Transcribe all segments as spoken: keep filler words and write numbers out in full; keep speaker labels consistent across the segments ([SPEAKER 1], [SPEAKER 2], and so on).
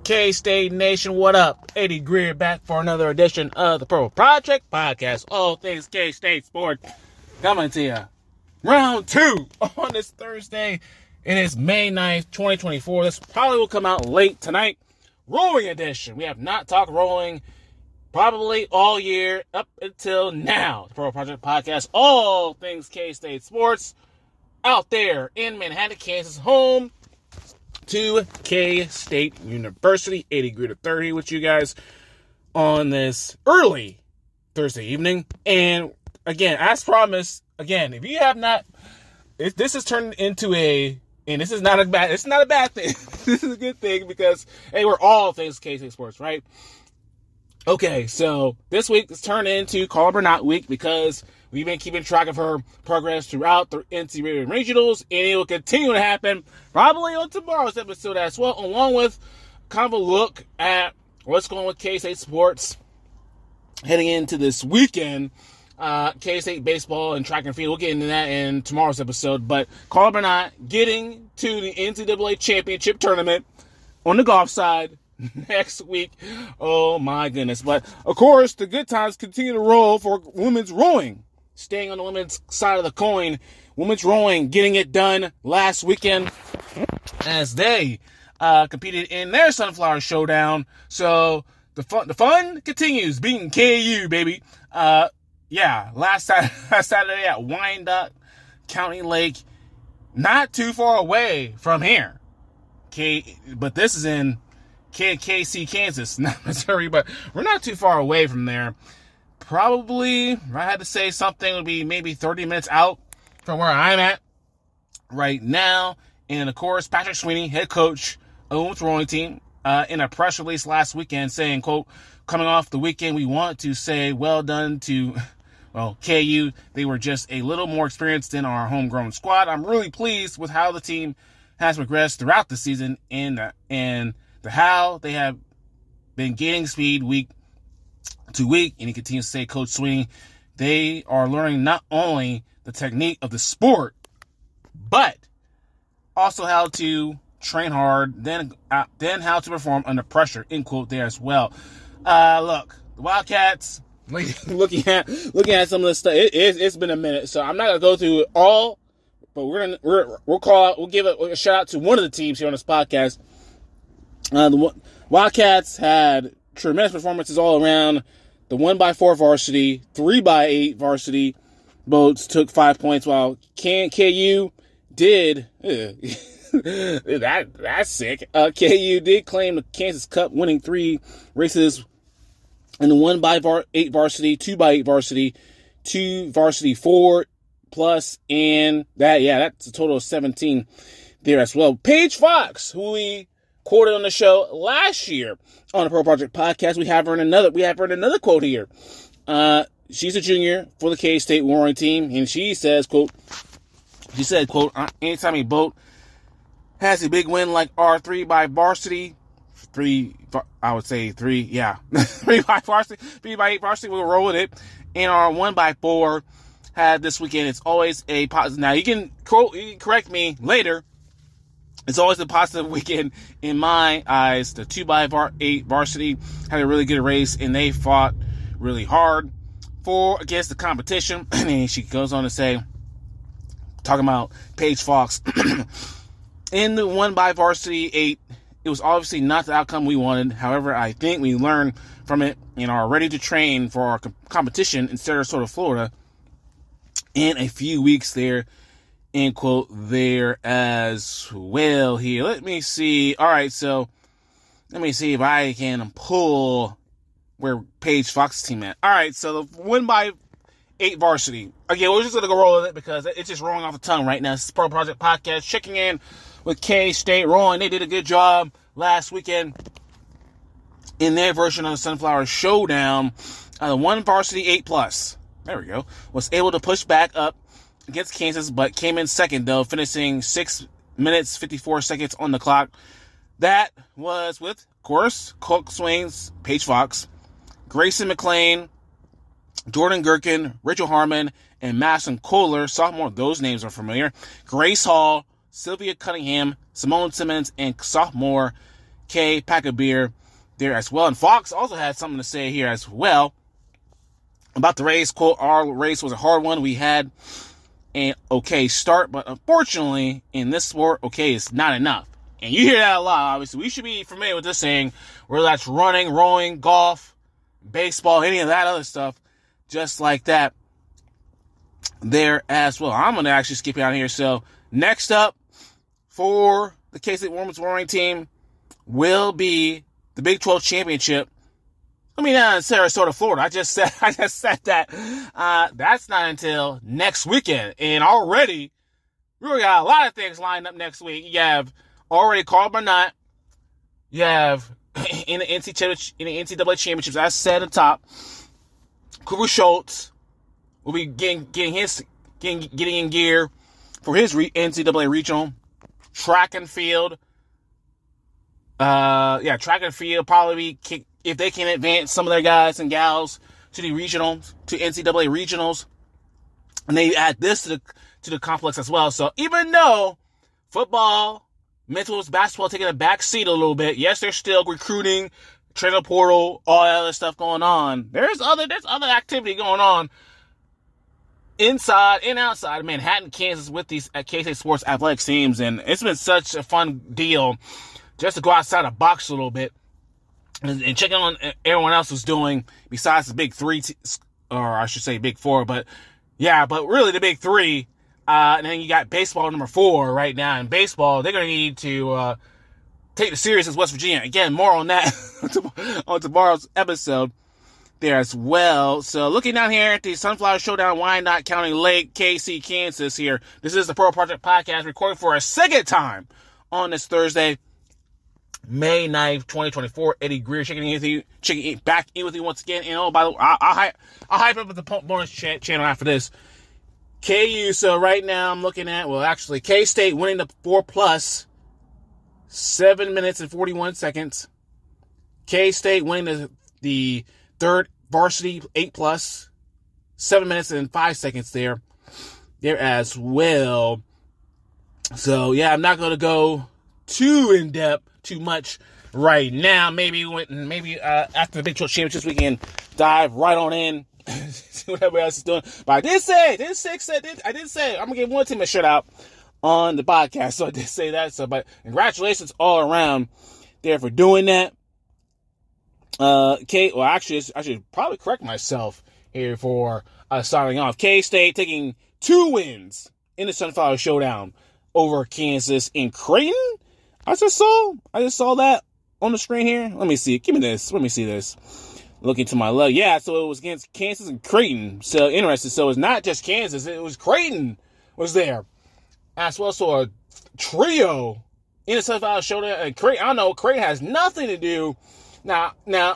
[SPEAKER 1] K-State Nation, what up? Eddie Greer back for another edition of the Pro Project Podcast. All things K-State sports coming to you. Round two on this Thursday. It is May ninth, twenty twenty-four. This probably will come out late tonight. Rolling edition. We have not talked rolling probably all year up until now. The Pro Project Podcast. All things K-State sports out there in Manhattan, Kansas, home to K-State University. eighty Greer to thirty with you guys on this early Thursday evening. And again, as promised, again, if you have not, if this has turned into a, and this is not a bad, it's not a bad thing. This is a good thing because, hey, we're all things K-State sports, right? Okay, so this week has turned into Call Her Not week because we've been keeping track of her progress throughout the N C double A regionals, and it will continue to happen probably on tomorrow's episode as well, along with kind of a look at what's going on with K-State sports heading into this weekend. Uh, K-State baseball and track and field. We'll get into that in tomorrow's episode. But Call Her Not getting to the N C double A championship tournament on the golf side next week. Oh my goodness. But of course, the good times continue to roll for women's rowing. Staying on the women's side of the coin, women's rowing getting it done last weekend as they uh, competed in their Sunflower Showdown. So the fun, the fun continues, beating K U, baby. Uh, yeah, last Saturday, last Saturday at Wyandotte County Lake, not too far away from here. K, but this is in K K C, Kansas, not Missouri, but we're not too far away from there. Probably, if I had to say something, would be maybe thirty minutes out from where I'm at right now. And of course, Patrick Sweeney, head coach of the women's rowing team, uh, in a press release last weekend saying, quote, coming off the weekend, we want to say well done to, well, K U. They were just a little more experienced than our homegrown squad. I'm really pleased with how the team has progressed throughout the season and, uh, and the how they have been gaining speed week to week. And he continues to say, Coach Sweeney, they are learning not only the technique of the sport, but also how to train hard, then uh, then how to perform under pressure, end quote there as well. Uh, look, the Wildcats, looking at looking at some of this stuff, it, it, it's been a minute, so I'm not gonna go through it all, but we're gonna we're, we'll call out, we'll give a, a shout out to one of the teams here on this podcast. Uh, the Wildcats had tremendous performances all around. The one by four varsity, three by eight varsity boats took five points, while K U did. Ugh, that that's sick. Uh, K U did claim the Kansas Cup, winning three races in the one by var- eight varsity, two by eight varsity, two varsity four plus, and that yeah, that's a total of seventeen there as well. Paige Fox, who we quoted on the show last year on the Pro Project Podcast, we have her in another. We have her in another quote here. Uh, she's a junior for the K-State rowing team, and she says, "quote." She said, "quote. Anytime a boat has a big win like our three by varsity, three, I would say three, yeah, three by varsity, three by eight varsity, we'll roll with it. And our one by four had this weekend. It's always a positive. Now you can quote, you can correct me later. It's always a positive weekend in my eyes. The two by eight varsity had a really good race, and they fought really hard for against the competition." And she goes on to say, talking about Paige Fox, in the one by varsity eight, it was obviously not the outcome we wanted. However, I think we learned from it and are ready to train for our competition in Sarasota, Florida, in a few weeks there. End quote there as well here. Let me see. All right, so let me see if I can pull where Paige Fox's team at. All right, so the one by eight varsity. Again, we're just going to go roll with it because it's just rolling off the tongue right now. This is Pro Project Podcast, checking in with K-State rowing. They did a good job last weekend in their version of the Sunflower Showdown. Uh, the one varsity eight plus, there we go, was able to push back up against Kansas, but came in second, though, finishing six minutes, fifty-four seconds on the clock. That was with, of course, Cook Swain's Paige Fox, Grayson McLean, Jordan Gherkin, Rachel Harmon, and Madison Kohler, sophomore. Those names are familiar. Grace Hall, Sylvia Cunningham, Simone Simmons, and sophomore K, pack a beer there as well. And Fox also had something to say here as well about the race. Quote, our race was a hard one. We had an okay start, but unfortunately, in this sport, okay is not enough. And you hear that a lot, obviously. We should be familiar with this saying, whether that's running, rowing, golf, baseball, any of that other stuff, just like that there as well. I'm going to actually skip out here. So, next up for the K-State Women's Rowing Team will be the Big twelve Championship. I mean, uh, in Sarasota, Florida. I just said, I just said that. Uh, that's not until next weekend. And already, we really got a lot of things lined up next week. You have already Carl Burnett. You have in the N C double A championships, as I said at the top, Cooper Schultz will be getting getting his getting getting in gear for his re- N C double A regional. Track and field, uh, yeah, track and field probably be kick, if they can advance some of their guys and gals to the regionals, to N C double A regionals, and they add this to the to the complex as well. So even though football, men's basketball taking a back seat a little bit. Yes, they're still recruiting, trainer portal, all that other stuff going on. There's other there's other activity going on inside and outside of Manhattan, Kansas with these K-State Sports athletic teams, and it's been such a fun deal just to go outside the box a little bit and, and check on everyone else who's doing besides the big three, t- or I should say big four, but yeah, but really the big three. Uh, and then you got baseball number four right now. In baseball, they're going to need to uh, take the series as West Virginia. Again, more on that on tomorrow's episode there as well. So looking down here at the Sunflower Showdown, Wyandotte County Lake, K C, Kansas here. This is the Pro Project Podcast recording for a second time on this Thursday, May ninth, twenty twenty-four. Eddie Greer checking in with you, checking in, back in with you once again. And oh, by the way, I'll, I'll, hype, I'll hype up the bonus ch- channel after this. K U, so right now I'm looking at, well, actually, K-State winning the four plus, seven minutes and forty-one seconds. K-State winning the, the third varsity eight plus, seven minutes and five seconds there, there as well. So, yeah, I'm not going to go too in-depth, too much right now. Maybe when, maybe uh, after the Big twelve Championships, we can dive right on in. See what everybody else is doing. But I did say, did say, said, did, I did say, I'm going to give one team a shout out on the podcast. So I did say that. So, but congratulations all around there for doing that. Uh, K, well, actually, I should probably correct myself here for uh, starting off. K-State taking two wins in the Sunflower Showdown over Kansas in Creighton. I just saw, I just saw that on the screen here. Let me see. Give me this. Let me see this. Looking to my left. Yeah, so it was against Kansas and Creighton. So interesting. So it's not just Kansas. It was Creighton was there as well. So a trio in the Sunflower Showdown. And Creighton, I don't know. Creighton has nothing to do. Now, now,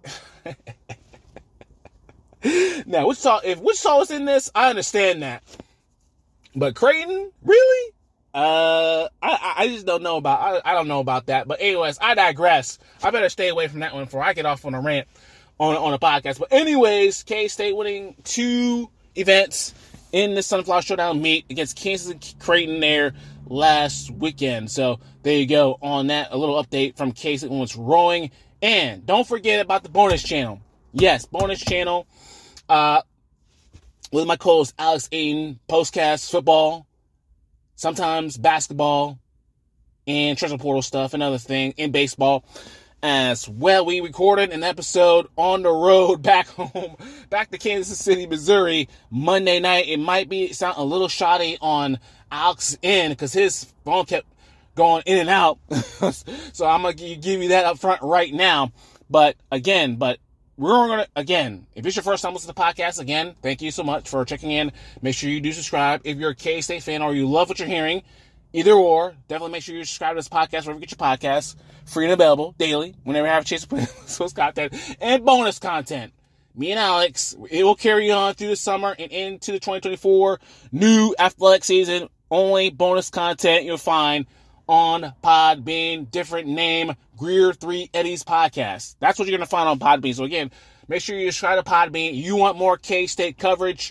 [SPEAKER 1] now, Wichita, if Wichita was in this, I understand that. But Creighton, really? Uh, I, I just don't know about, I, I don't know about that. But anyways, I digress. I better stay away from that one before I get off on a rant on, on a podcast. But anyways, K-State winning two events in the Sunflower Showdown meet against Kansas and Creighton there last weekend. So there you go on that. A little update from K-State Women's Rowing. And don't forget about the bonus channel. Yes, bonus channel. Uh, with my co-host Alex Aiden, postcast football, sometimes basketball, and treasure portal stuff, another thing, in baseball as well. We recorded an episode on the road back home, back to Kansas City, Missouri, Monday night. It might be sound a little shoddy on Alex's end because his phone kept going in and out. So I'm going to give you that up front right now. But again, but we're going to, again, if it's your first time listening to the podcast, again, thank you so much for checking in. Make sure you do subscribe. If you're a K-State fan or you love what you're hearing, either or, definitely make sure you subscribe to this podcast wherever you get your podcasts. Free and available daily, whenever I have a chance to put this content and bonus content. Me and Alex, it will carry on through the summer and into the twenty twenty-four new athletic season. Only bonus content you'll find on Podbean, different name, Greer three Eddie's podcast. That's what you're going to find on Podbean. So again, make sure you subscribe to Podbean. You want more K-State coverage?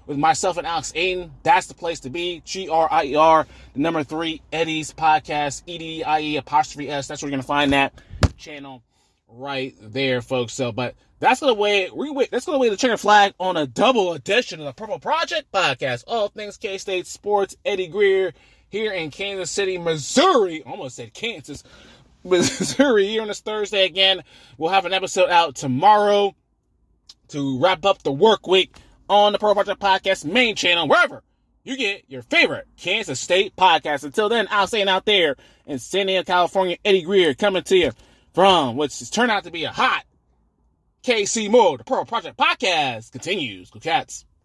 [SPEAKER 1] with myself and Alex Aiden. That's the place to be. G R I E R, the number three, Eddie's Podcast, E D I E apostrophe S. That's where you're going to find that channel right there, folks. So, but that's the way we wait. That's the way to check a flag on a double edition of the Purple Project Podcast. All things K-State sports. Eddie Greer here in Kansas City, Missouri. Almost said Kansas, Missouri. Here on this Thursday again. We'll have an episode out tomorrow to wrap up the work week on the Purple Project Podcast main channel, wherever you get your favorite Kansas State podcast. Until then, I'll say it out there in San Diego, California. Eddie Greer coming to you from what's turned out to be a hot K C mode. The Purple Project Podcast continues. Go Cats.